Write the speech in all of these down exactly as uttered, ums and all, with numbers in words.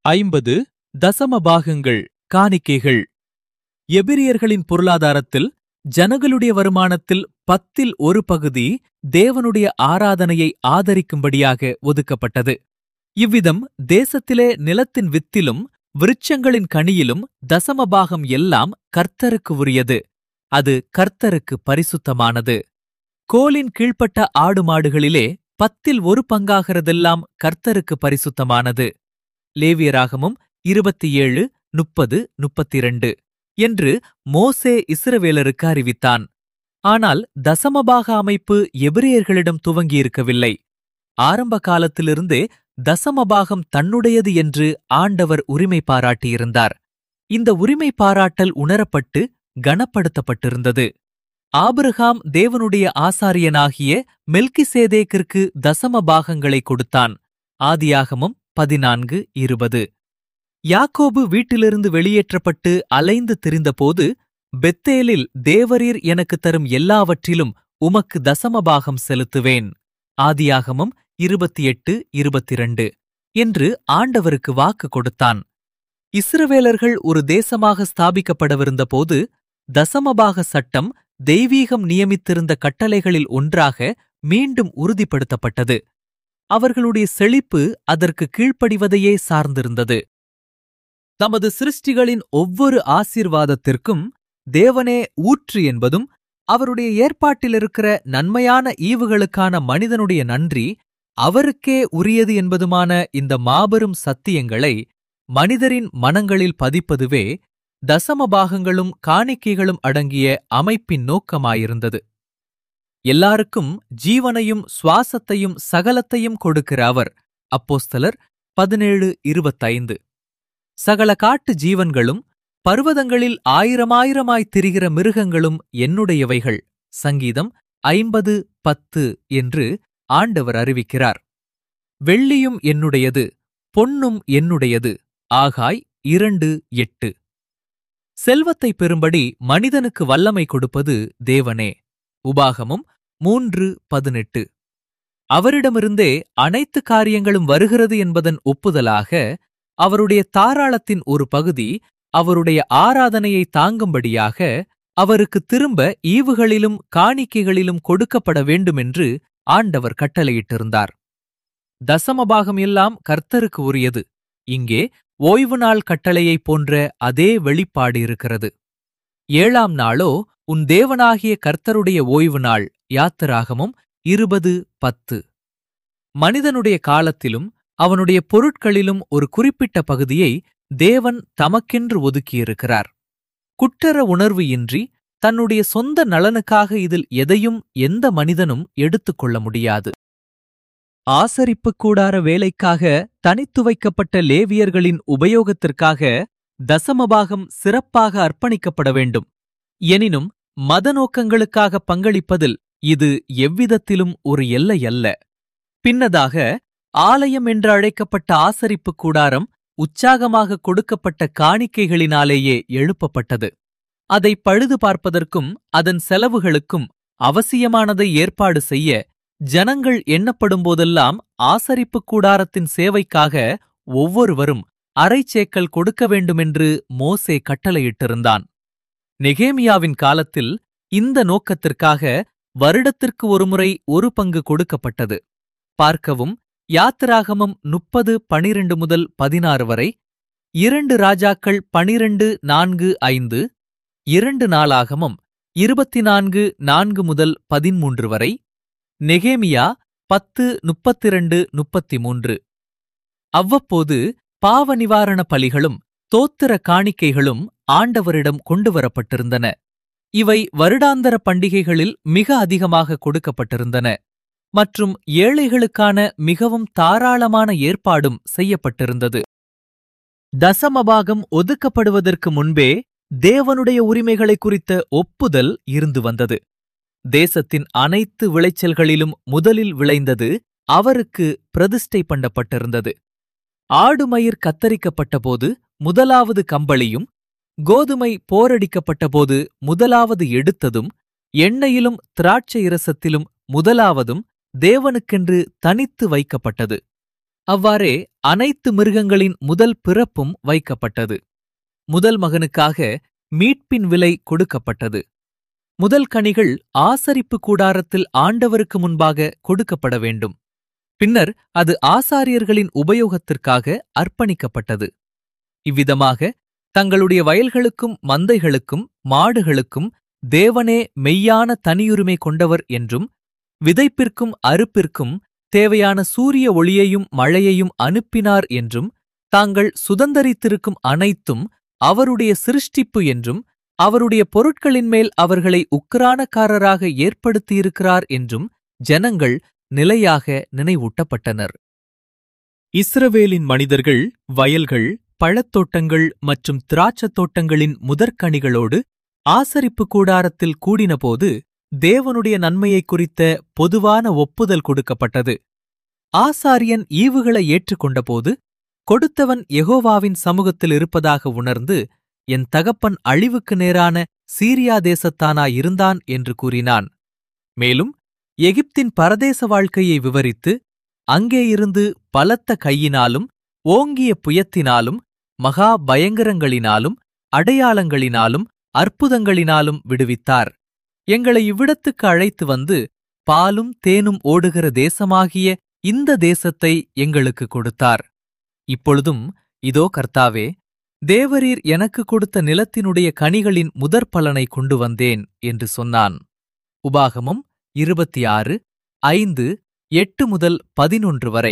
ஐம்பது தசம பாகங்கள் காணிக்கைகள். எபிரியர்களின் பொருளாதாரத்தில் ஜனங்களுடைய வருமானத்தில் பத்தில் ஒரு பகுதி தேவனுடைய ஆராதனையை ஆதரிக்கும்படியாக ஒதுக்கப்பட்டது. இவ்விதம் தேசத்திலே நிலத்தின் வித்திலும் விருட்சங்களின் கனியிலும் தசமபாகம் எல்லாம் கர்த்தருக்கு உரியது. அது கர்த்தருக்கு பரிசுத்தமானது. கோலின் கீழ்ப்பட்ட ஆடு மாடுகளிலே பத்தில் ஒரு பங்காகிறதெல்லாம் கர்த்தருக்கு பரிசுத்தமானது. லேவியராகமம் இருபத்தி ஏழு முப்பது முப்பத்திரண்டு என்று மோசே இஸ்ரவேலருக்கு அறிவித்தான். ஆனால் தசமபாக அமைப்பு எபிரியர்களிடம் துவங்கியிருக்கவில்லை. ஆரம்ப காலத்திலிருந்தே தசமபாகம் தன்னுடையது என்று ஆண்டவர் உரிமை பாராட்டியிருந்தார். இந்த உரிமை பாராட்டல் உணரப்பட்டு கனப்படுத்தப்பட்டிருந்தது. ஆபிரகாம் தேவனுடைய ஆசாரியனாகிய மெல்கிசேதேக்கிற்கு தசம பாகங்களை கொடுத்தான். ஆதியாகமம் பதினான்கு இருபது. யாக்கோபு வீட்டிலிருந்து வெளியேற்றப்பட்டு அலைந்து திரிந்தபோது, பெத்தேலில் தேவரீர் எனக்கு தரும் எல்லாவற்றிலும் உமக்கு தசமபாகம் செலுத்துவேன். ஆதியாகமம் இருபத்தி எட்டு இருபத்திரண்டு என்று ஆண்டவருக்கு வாக்கு கொடுத்தான். இஸ்ரவேலர்கள் ஒரு தேசமாக ஸ்தாபிக்கப்படவிருந்தபோது தசமபாக சட்டம் தெய்வீகம் நியமித்திருந்த கட்டளைகளில் ஒன்றாக மீண்டும் உறுதிப்படுத்தப்பட்டது. அவர்களுடைய செழிப்பு அதற்கு கீழ்ப்படிவதையே சார்ந்திருந்தது. தமது சிருஷ்டிகளின் ஒவ்வொரு ஆசீர்வாதத்திற்கும் தேவனே ஊற்று என்பதும், அவருடைய ஏற்பாட்டிலிருக்கிற நன்மையான ஈவுகளுக்கான மனிதனுடைய நன்றி அவருக்கே உரியது என்பதுமான இந்த மாபெரும் சத்தியங்களை மனிதரின் மனங்களில் பதிப்பதுவே தசமபாகங்களும் காணிக்கைகளும் அடங்கிய அமைப்பின் நோக்கமாயிருந்தது. எல்லாருக்கும் ஜீவனையும் சுவாசத்தையும் சகலத்தையும் கொடுக்கிற அவர், அப்போஸ்தலர் பதினேழு இருபத்தைந்து. சகல காட்டு ஜீவன்களும் பர்வதங்களில் ஆயிரமாயிரமாய்த் திரிகிற மிருகங்களும் என்னுடையவைகள். சங்கீதம் ஐம்பது பத்து என்று ஆண்டவர் அறிவிக்கிறார். வெள்ளியும் என்னுடையது, பொன்னும் என்னுடையது. ஆகாய் இரண்டு எட்டு. செல்வத்தை பெறும்படி மனிதனுக்கு வல்லமை கொடுப்பது தேவனே. உபாகமம் மூன்று பதினெட்டு. அவரிடமிருந்தே அனைத்து காரியங்களும் வருகிறது என்பதன் ஒப்புதலாக அவருடைய தாராளத்தின் ஒரு பகுதி அவருடைய ஆராதனையை தாங்கும்படியாக அவருக்கு திரும்ப ஈவுகளிலும் காணிக்கைகளிலும் கொடுக்கப்பட வேண்டுமென்று ஆண்டவர் கட்டளையிட்டிருந்தார். தசமபாகம் எல்லாம் கர்த்தருக்கு உரியது. இங்கே ஓய்வு நாள் கட்டளையைப் போன்ற அதே வெளிப்பாடு இருக்கிறது. ஏழாம் நாளோ உன் தேவனாகிய கர்த்தருடைய ஓய்வு நாள். யாத்திராகமம் இருபது பத்து. மனிதனுடைய காலத்திலும் அவனுடைய பொருட்களிலும் ஒரு குறிப்பிட்ட பகுதியை தேவன் தமக்கென்று ஒதுக்கியிருக்கிறார். குற்றற உணர்வு இன்றி தன்னுடைய சொந்த நலனுக்காக இதில் எதையும் எந்த மனிதனும் எடுத்துக்கொள்ள முடியாது. ஆசரிப்புக் கூடார வேலைக்காக தனித்து வைக்கப்பட்ட லேவியர்களின் உபயோகத்திற்காக தசமபாகம் சிறப்பாக அர்ப்பணிக்கப்பட வேண்டும். எனினும் மத நோக்கங்களுக்காக பங்களிப்பதில் இது எவ்விதத்திலும் ஒரு எல்லை அல்ல. பின்னதாக ஆலயம் என்று அழைக்கப்பட்ட ஆசரிப்புக் கூடாரம் உற்சாகமாக கொடுக்கப்பட்ட காணிக்கைகளினாலேயே எழுப்பப்பட்டது. அதை பழுது பார்ப்பதற்கும் அதன் செலவுகளுக்கும் அவசியமானதை ஏற்பாடு செய்ய ஜனங்கள் எண்ணப்படும்போதெல்லாம் ஆசரிப்புக் கூடாரத்தின் சேவைக்காக ஒவ்வொருவரும் அரைச்சேக்கல் கொடுக்க வேண்டுமென்று மோசே கட்டளையிட்டிருந்தான். நெகேமியாவின் காலத்தில் இந்த நோக்கத்திற்காக வருடத்திற்கு ஒருமுறை ஒரு பங்கு கொடுக்கப்பட்டது. பார்க்கவும் யாத்திராகமம் முப்பது பனிரெண்டு முதல் பதினாறு வரை, இரண்டு ராஜாக்கள் பனிரெண்டு நான்கு ஐந்து, இரண்டு நாளாகமம் இருபத்தி நான்கு நான்கு முதல் பதிமூன்று வரை, நெகேமியா பத்து முப்பத்திரண்டு முப்பத்தி மூன்று. அவ்வப்போது பாவ நிவாரண பலிகளும் தோத்திர காணிக்கைகளும் ஆண்டவரிடம் கொண்டுவரப்பட்டிருந்தன. இவை வருடாந்தர பண்டிகைகளில் மிக அதிகமாக கொடுக்கப்பட்டிருந்தன மற்றும் ஏழைகளுக்கான மிகவும் தாராளமான ஏற்பாடும் செய்யப்பட்டிருந்தது. தசமபாகம் ஒதுக்கப்படுவதற்கு முன்பே தேவனுடைய உரிமைகளை குறித்த ஒப்புதல் இருந்து வந்தது. தேசத்தின் அனைத்து விளைச்சல்களிலும் முதலில் விளைந்தது அவருக்கு பிரதிஷ்டை பண்ணப்பட்டிருந்தது. ஆடுமயிர் கத்தரிக்கப்பட்டபோது முதலாவது கம்பளியும், கோதுமை போரடிக்கப்பட்டபோது முதலாவது எடுத்ததும், எண்ணெயிலும் திராட்சை இரசத்திலும் முதலாவதும் தேவனுக்கென்று தனித்து வைக்கப்பட்டது. அவ்வாறே அனைத்து மிருகங்களின் முதல் பிறப்பும் வைக்கப்பட்டது. முதல் மகனுக்காக மீட்பின் விலை கொடுக்கப்பட்டது. முதல் கனிகள் ஆசரிப்பு கூடாரத்தில் ஆண்டவருக்கு முன்பாக கொடுக்கப்பட வேண்டும். பின்னர் அது ஆசாரியர்களின் உபயோகத்திற்காக அர்ப்பணிக்கப்பட்டது. இவ்விதமாக தங்களுடைய வயல்களுக்கும் மந்தைகளுக்கும் மாடுகளுக்கும் தேவனே மெய்யான தனியுரிமை கொண்டவர் என்றும், விதைப்பிற்கும் அறுப்பிற்கும் தேவையான சூரிய ஒளியையும் மழையையும் அனுப்பினார் என்றும், தாங்கள் சுதந்தரித்திருக்கும் அனைத்தும் அவருடைய சிருஷ்டிப்பு என்றும், அவருடைய பொருட்களின் மேல் அவர்களை உக்கிரானக்காரராக ஏற்படுத்தியிருக்கிறார் என்றும் ஜனங்கள் நிலையாக நினைவூட்டப்பட்டனர். இஸ்ரவேலின் மனிதர்கள் வயல்கள், பழத்தோட்டங்கள் மற்றும் திராட்சத் தோட்டங்களின் முதற்கனிகளோடு ஆசரிப்பு கூடாரத்தில் கூடினபோது தேவனுடைய நன்மையைக் குறித்த பொதுவான ஒப்புதல் கொடுக்கப்பட்டது. ஆசாரியன் ஈவுகளை ஏற்றுக்கொண்டபோது கொடுத்தவன் யெகோவாவின் சமூகத்தில் இருப்பதாக உணர்ந்து, என் தகப்பன் அழிவுக்கு நேரான சீரியா தேசத்தானாயிருந்தான் என்று கூறினான். மேலும் எகிப்தின் பரதேச வாழ்க்கையை விவரித்து, அங்கேயிருந்து பலத்த கையினாலும் ஓங்கிய புயத்தினாலும் மகா பயங்கரங்களினாலும் அடையாளங்களினாலும் அற்புதங்களினாலும் விடுவித்தார். எங்களை இவ்விடத்துக்கு அழைத்து வந்து பாலும் தேனும் ஓடுகிற தேசமாகிய இந்த தேசத்தை எங்களுக்கு கொடுத்தார். இப்பொழுதும் இதோ கர்த்தாவே, தேவரீர் எனக்கு கொடுத்த நிலத்தினுடைய கனிகளின் முதற் பலனை கொண்டு வந்தேன் என்று சொன்னான். உபாகமம் இருபத்தி ஆறு ஐந்து எட்டு முதல் பதினொன்று வரை.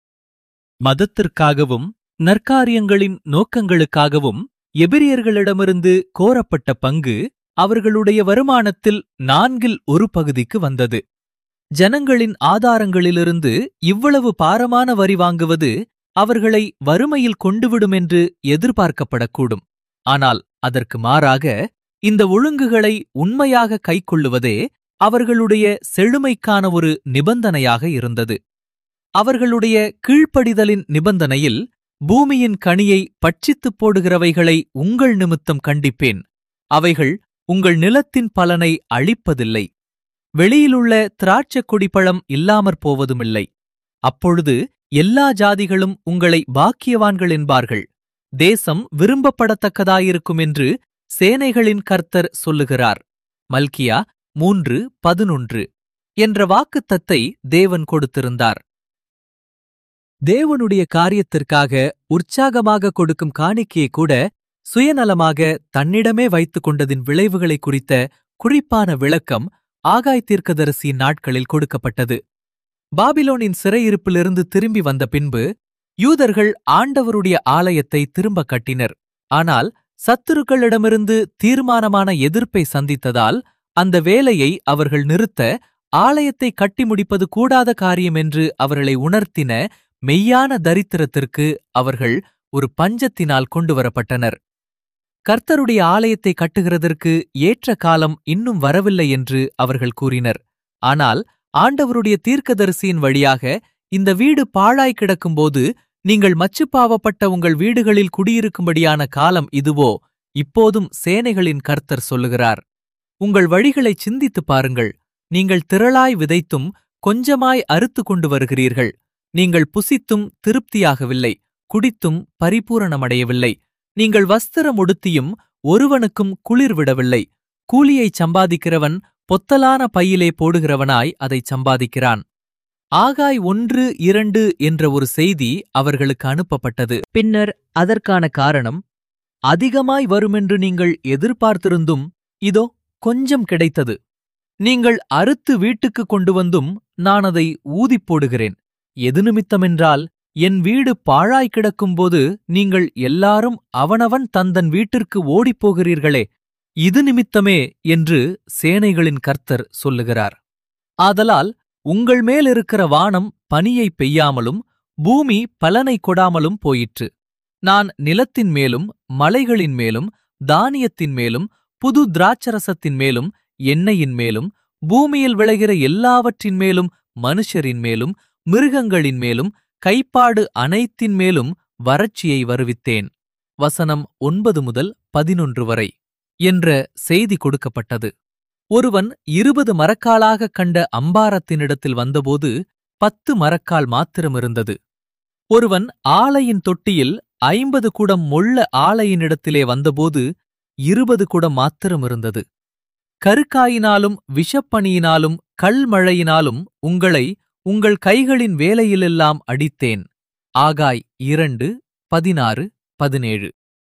மதத்திற்காகவும் நற்காரியங்களின் நோக்கங்களுக்காகவும் எபிரியர்களிடமிருந்து கோரப்பட்ட பங்கு அவர்களுடைய வருமானத்தில் நான்கில் ஒரு பகுதிக்கு வந்தது. ஜனங்களின் ஆதாரங்களிலிருந்து இவ்வளவு பாரமான வரி வாங்குவது அவர்களை வறுமையில் கொண்டுவிடுமென்று எதிர்பார்க்கப்படக்கூடும். ஆனால் அதற்கு மாறாக இந்த ஒழுங்குகளை உண்மையாக கைக்கொள்ளுவதே அவர்களுடைய செழுமைக்கான ஒரு நிபந்தனையாக இருந்தது. அவர்களுடைய கீழ்ப்படிதலின் நிபந்தனையில், பூமியின் கனியை பட்சித்துப் போடுகிறவைகளை உங்கள் நிமித்தம் கண்டிப்பேன், அவைகள் உங்கள் நிலத்தின் பலனை அழிப்பதில்லை. வெளியிலுள்ள திராட்சக் கொடிப்பழம் இல்லாமற் போவதுமில்லை. அப்பொழுது எல்லா ஜாதிகளும் உங்களை பாக்கியவான்கள் என்பார்கள். தேசம் விரும்பப்படத்தக்கதாயிருக்கும் என்று சேனைகளின் கர்த்தர் சொல்லுகிறார். மல்கியா மூன்று பதினொன்று என்ற வாக்குத்தத்தை தேவன் கொடுத்திருந்தார். தேவனுடைய காரியத்திற்காக உற்சாகமாக கொடுக்கும் காணிக்கையை கூட சுயநலமாக தன்னிடமே வைத்துக் கொண்டதின் விளைவுகளை குறித்த குறிப்பான விளக்கம் ஆகாய் தீர்க்கதரிசியின் நாட்களில் கொடுக்கப்பட்டது. பாபிலோனின் சிறையிருப்பிலிருந்து திரும்பி வந்த பின்பு யூதர்கள் ஆண்டவருடைய ஆலயத்தை திரும்ப கட்டினர். ஆனால் சத்துருக்களிடமிருந்து தீர்மானமான எதிர்ப்பை சந்தித்ததால் அந்த வேலையை அவர்கள் நிறுத்த, ஆலயத்தை கட்டி முடிப்பது கூடாத காரியம் என்று அவர்களை உணர்த்தின மெய்யான தரித்திரத்திற்கு அவர்கள் ஒரு பஞ்சத்தினால் கொண்டுவரப்பட்டனர். கர்த்தருடைய ஆலயத்தை கட்டுகிறதற்கு ஏற்ற காலம் இன்னும் வரவில்லை என்று அவர்கள் கூறினர். ஆனால் ஆண்டவருடைய தீர்க்கதரிசியின் வழியாக, இந்த வீடு பாழாய் கிடக்கும்போது நீங்கள் மச்சுப்பாவப்பட்ட உங்கள் வீடுகளில் குடியிருக்கும்படியான காலம் இதுவோ, இப்போதும் சேனைகளின் கர்த்தர் சொல்லுகிறார். உங்கள் வழிகளைச் சிந்தித்துப் பாருங்கள். நீங்கள் திரளாய் விதைத்தும் கொஞ்சமாய் அறுத்து கொண்டு வருகிறீர்கள். நீங்கள் புசித்தும் திருப்தியாகவில்லை, குடித்தும் பரிபூரணமடையவில்லை. நீங்கள் வஸ்திரம் உடுத்தியும் ஒருவனுக்கும் குளிர் விடவில்லை. கூலியைச் சம்பாதிக்கிறவன் பொத்தலான பையிலே போடுகிறவனாய் அதைச் சம்பாதிக்கிறான். ஆகாய் ஒன்று இரண்டு என்ற ஒரு செய்தி அவர்களுக்கு அனுப்பப்பட்டது. பின்னர் அதற்கான காரணம், அதிகமாய் வருமென்று நீங்கள் எதிர்பார்த்திருந்தும் இதோ கொஞ்சம் கிடைத்தது. நீங்கள் அறுத்து வீட்டுக்கு கொண்டு வந்தும் நான் அதை ஊதிப் போடுகிறேன். எது நிமித்தமென்றால், என் வீடு பாழாய் கிடக்கும்போது நீங்கள் எல்லாரும் அவனவன் தந்தன் வீட்டிற்கு ஓடிப்போகிறீர்களே, இது நிமித்தமே என்று சேனைகளின் கர்த்தர் சொல்லுகிறார். ஆதலால் உங்கள் மேலிருக்கிற வானம் பனியை பெய்யாமலும் பூமி பலனை கொடாமலும் போயிற்று. நான் நிலத்தின் மேலும் மலைகளின் மேலும் தானியத்தின் மேலும் புது திராட்சரசத்தின் மேலும் எண்ணெயின் மேலும் பூமியில் விளைகிற எல்லாவற்றின் மேலும் மனுஷரின் மேலும் மிருகங்களின் மேலும் கைப்பாடு அனைத்தின் மேலும் வறட்சியை வருவித்தேன். வசனம் ஒன்பது முதல் பதினொன்று வரை என்ற செய்தி கொடுக்கப்பட்டது. ஒருவன் இருபது மரக்காலாகக் கண்ட அம்பாரத்தினிடத்தில் வந்தபோது பத்து மரக்கால் மாத்திரமிருந்தது. ஒருவன் ஆலையின் தொட்டியில் ஐம்பது குடம் மொள்ள ஆலையினிடத்திலே வந்தபோது இருபது குடம் மாத்திரம் இருந்தது. கருக்காயினாலும் விஷப்பணியினாலும் கல்மழையினாலும் உங்களை உங்கள் கைகளின் வேலையிலெல்லாம் அடித்தேன். ஆகாய் இரண்டு பதினாறு பதினேழு.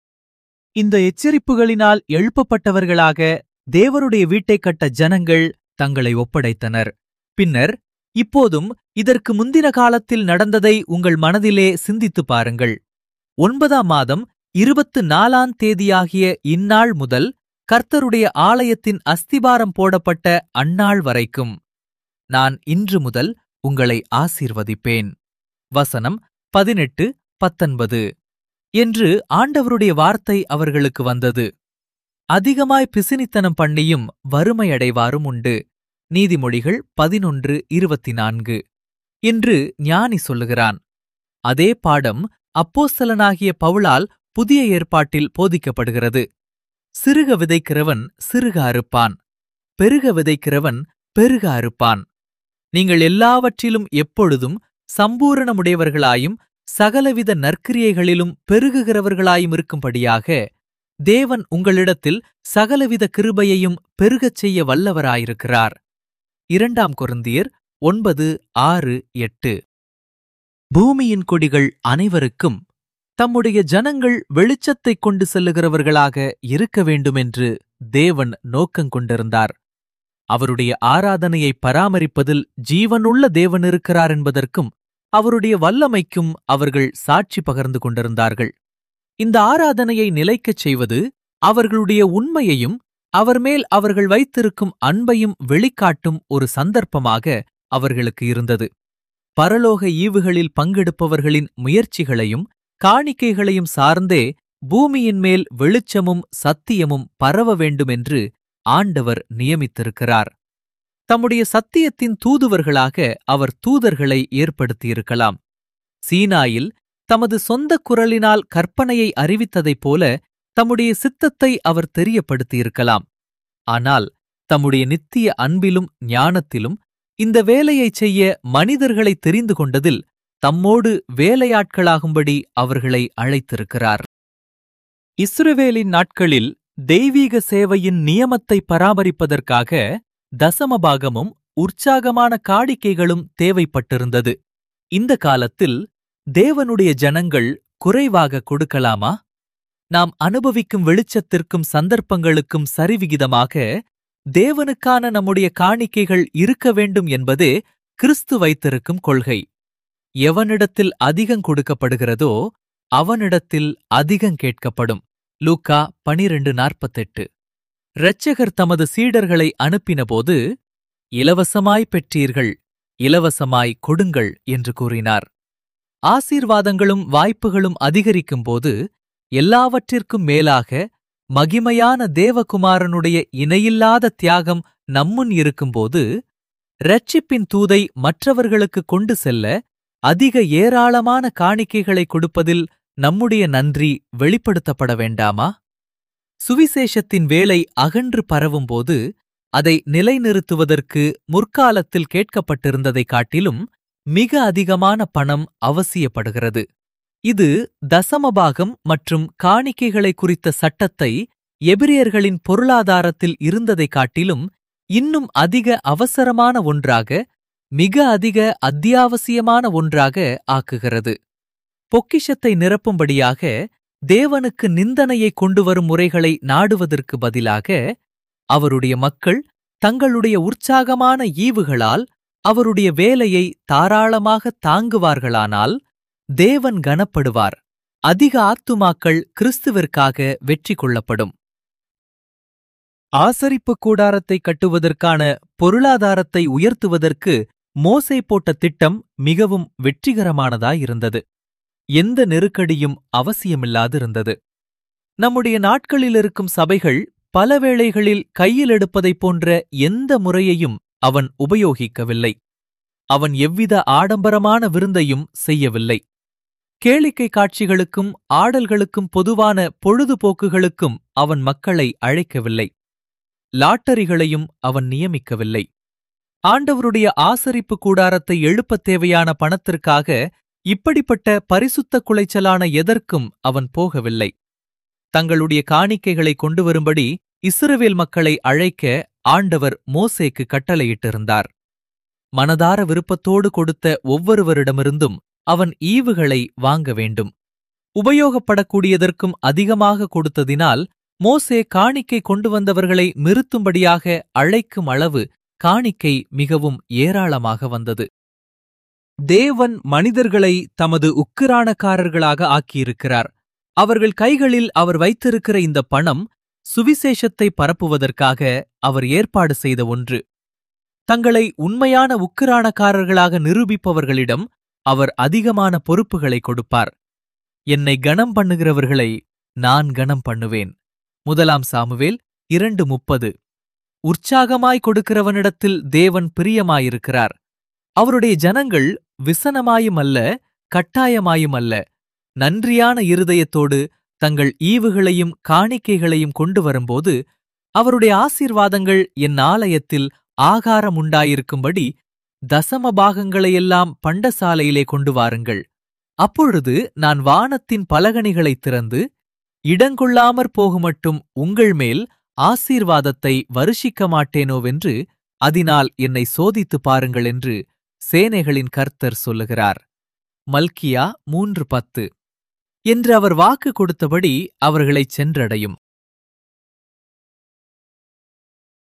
இந்த எச்சரிப்புகளினால் எழுப்பப்பட்டவர்களாக தேவருடைய வீட்டைக் கட்ட ஜனங்கள் தங்களை ஒப்படைத்தனர். பின்னர் இப்போதும் இதற்கு முந்தின காலத்தில் நடந்ததை உங்கள் மனதிலே சிந்தித்துப் பாருங்கள். ஒன்பதாம் மாதம் இருபத்து நாலாம் தேதியாகிய இந்நாள் முதல் கர்த்தருடைய ஆலயத்தின் அஸ்திபாரம் போடப்பட்ட அந்நாள் வரைக்கும் நான் இன்று முதல் உங்களை ஆசீர்வதிப்பேன். வசனம் பதினெட்டு பத்தொன்பது என்று ஆண்டவருடைய வார்த்தை அவர்களுக்கு வந்தது. அதிகமாய் பிசினித்தனம் பண்ணியும் வறுமையடைவாரும் உண்டு. நீதிமொழிகள் பதினொன்று இருபத்தி நான்கு என்று ஞானி சொல்லுகிறான். அதே பாடம் அப்போஸ்தலனாகிய பவுலால் புதிய ஏற்பாட்டில் போதிக்கப்படுகிறது. சிறுக விதைக்கிறவன் சிறுக அறுப்பான், பெருக விதைக்கிறவன் பெருக அறுப்பான். நீங்கள் எல்லாவற்றிலும் எப்பொழுதும் சம்பூரணமுடையவர்களாயும் சகலவித நற்கிரியைகளிலும் பெருகுகிறவர்களாயும் இருக்கும்படியாக தேவன் உங்களிடத்தில் சகலவித கிருபையையும் பெருகச் செய்ய வல்லவராயிருக்கிறார். இரண்டாம் கொரிந்தியர் ஒன்பது ஆறு எட்டு. பூமியின் கொடிகள் அனைவருக்கும் தம்முடைய ஜனங்கள் வெளிச்சத்தைக் கொண்டு செல்லுகிறவர்களாக இருக்க வேண்டுமென்று தேவன் நோக்கங்கொண்டிருந்தார். அவருடைய ஆராதனையை பராமரிப்பதில் ஜீவனுள்ள தேவன் இருக்கிறார் என்பதற்கும் அவருடைய வல்லமைக்கும் அவர்கள் சாட்சி பகர்ந்து கொண்டிருந்தார்கள். இந்த ஆராதனையை நிலைக்கச் செய்வது அவர்களுடைய உண்மையையும் அவர் மேல் அவர்கள் வைத்திருக்கும் அன்பையும் வெளிக்காட்டும் ஒரு சந்தர்ப்பமாக அவர்களுக்கு இருந்தது. பரலோக ஈவுகளில் பங்கெடுப்பவர்களின் முயற்சிகளையும் காணிக்கைகளையும் சார்ந்தே பூமியின் மேல் வெளிச்சமும் சத்தியமும் பரவ வேண்டுமென்று ஆண்டவர் நியமித்திருக்கிறார். தம்முடைய சத்தியத்தின் தூதுவர்களாக அவர் தூதர்களை ஏற்படுத்தியிருக்கலாம். சீனாயில் தமது சொந்த குரலினால் கற்பனையை அறிவித்ததைப் போல தம்முடைய சித்தத்தை அவர் தெரியப்படுத்தியிருக்கலாம். ஆனால் தம்முடைய நித்திய அன்பிலும் ஞானத்திலும் இந்த வேலையைச் செய்ய மனிதர்களை தெரிந்து கொண்டதில் தம்மோடு வேலையாட்களாகும்படி அவர்களை அழைத்திருக்கிறார். இஸ்ரவேலின் நாட்களில் தெய்வீக சேவையின் நியமத்தை பராமரிப்பதற்காக தசமபாகமும் உற்சாகமான காணிக்கைகளும் தேவைப்பட்டிருந்தது. இந்த காலத்தில் தேவனுடைய ஜனங்கள் குறைவாக கொடுக்கலாமா? நாம் அனுபவிக்கும் வெளிச்சத்திற்கும் சந்தர்ப்பங்களுக்கும் சரிவிகிதமாக தேவனுக்கான நம்முடைய காணிக்கைகள் இருக்க வேண்டும் என்பதே கிறிஸ்து வைத்திருக்கும் கொள்கை. எவனிடத்தில் அதிகம் கொடுக்கப்படுகிறதோ அவனிடத்தில் அதிகம் கேட்கப்படும். லூக்கா பனிரெண்டு நாற்பத்தெட்டு. இரட்சகர் தமது சீடர்களை அனுப்பினபோது இலவசமாய் பெற்றீர்கள், இலவசமாய் கொடுங்கள் என்று கூறினார். ஆசீர்வாதங்களும் வாய்ப்புகளும் அதிகரிக்கும்போது எல்லாவற்றிற்கும் மேலாக மகிமையான தேவகுமாரனுடைய இணையில்லாத தியாகம் நம்முன் இருக்கும்போது இரட்சிப்பின் தூதை மற்றவர்களுக்கு கொண்டு செல்ல அதிக ஏராளமான காணிக்கைகளை கொடுப்பதில் நம்முடைய நன்றி வெளிப்படுத்தப்பட வேண்டாமா? சுவிசேஷத்தின் வேலை அகன்று பரவும்போது அதை நிலைநிறுத்துவதற்கு முற்காலத்தில் கேட்கப்பட்டிருந்ததைக் காட்டிலும் மிக அதிகமான பணம் அவசியப்படுகிறது. இது தசமபாகம் மற்றும் காணிக்கைகளை குறித்த சட்டத்தை எபிரியர்களின் பொருளாதாரத்தில் இருந்ததைக் காட்டிலும் இன்னும் அதிக அவசரமான ஒன்றாக, மிக அதிக அத்தியாவசியமான ஒன்றாக ஆக்குகிறது. பொக்கிஷத்தை நிரப்பும்படியாக தேவனுக்கு நிந்தனையை கொண்டுவரும் முறைகளை நாடுவதற்கு பதிலாக அவருடைய மக்கள் தங்களுடைய உற்சாகமான ஈவுகளால் அவருடைய வேலையை தாராளமாக தாங்குவார்களானால் தேவன் கனப்படுவார். அதிக ஆத்துமாக்கள் கிறிஸ்துவிற்காக வெற்றி கொள்ளப்படும். ஆசரிப்பு கூடாரத்தை கட்டுவதற்கான பொருளாதாரத்தை உயர்த்துவதற்கு மோசே போட்ட திட்டம் மிகவும் வெற்றிகரமானதாயிருந்தது. எந்த நெருக்கடியும் அவசியமில்லாதிருந்தது. நம்முடைய நாட்களில் இருக்கும் சபைகள் பல வேளைகளில் கையில் எடுப்பதைப் போன்ற எந்த முறையையும் அவன் உபயோகிக்கவில்லை. அவன் எவ்வித ஆடம்பரமான விருந்தையும் செய்யவில்லை. கேளிக்கை காட்சிகளுக்கும் ஆடல்களுக்கும் பொதுவான பொழுதுபோக்குகளுக்கும் அவன் மக்களை அழைக்கவில்லை. லாட்டரிகளையும் அவன் நியமிக்கவில்லை. ஆண்டவருடைய ஆசரிப்பு கூடாரத்தை எழுப்பத் தேவையான பணத்திற்காக இப்படிப்பட்ட பரிசுத்த குலைச்சலான எதற்கும் அவன் போகவில்லை. தங்களுடைய காணிக்கைகளை கொண்டு வரும்படி இஸ்ரவேல் மக்களை அழைக்க ஆண்டவர் மோசேக்கு கட்டளையிட்டிருந்தார். மனதார விருப்பத்தோடு கொடுத்த ஒவ்வொருவரிடமிருந்தும் அவன் ஈவுகளை வாங்க வேண்டும். உபயோகப்படக்கூடியதற்கும் அதிகமாக கொடுத்ததினால் மோசே காணிக்கை கொண்டு வந்தவர்களை நிறுத்தும்படியாக அழைக்கும் அளவு காணிக்கை மிகவும் ஏராளமாக வந்தது. தேவன் மனிதர்களை தமது உக்கிரானக்காரர்களாக ஆக்கியிருக்கிறார். அவர்கள் கைகளில் அவர் வைத்திருக்கிற இந்த பணம் சுவிசேஷத்தை பரப்புவதற்காக அவர் ஏற்பாடு செய்த ஒன்று. தங்களை உண்மையான உக்கிரானக்காரர்களாக நிரூபிப்பவர்களிடம் அவர் அதிகமான பொறுப்புகளை கொடுப்பார். என்னை கனம் பண்ணுகிறவர்களை நான் கனம் பண்ணுவேன். முதலாம் சாமுவேல் இரண்டு முப்பது. உற்சாகமாய் கொடுக்கிறவனிடத்தில் தேவன் பிரியமாயிருக்கிறார். அவருடைய ஜனங்கள் விசனமாயுமல்ல கட்டாயமாயுமல்ல, நன்றியான இருதயத்தோடு தங்கள் ஈவுகளையும் காணிக்கைகளையும் கொண்டு வரும்போது அவருடைய ஆசீர்வாதங்கள் என் ஆலயத்தில் ஆகாரம் உண்டாயிருக்கும்படி தசம பாகங்களையெல்லாம் பண்டசாலையிலே கொண்டு வாருங்கள். அப்பொழுது நான் வானத்தின் பலகணிகளைத் திறந்து இடங்கொள்ளாமற் போகுமட்டும் உங்கள் மேல் ஆசீர்வாதத்தை வருஷிக்க மாட்டேனோவென்று அதனால் என்னை சோதித்துப் பாருங்கள் என்று சேனைகளின் கர்த்தர் சொல்லுகிறார். மல்கியா மூன்று பத்து. என்று அவர் வாக்கு கொடுத்தபடி அவர்களைச் சென்றடையும்.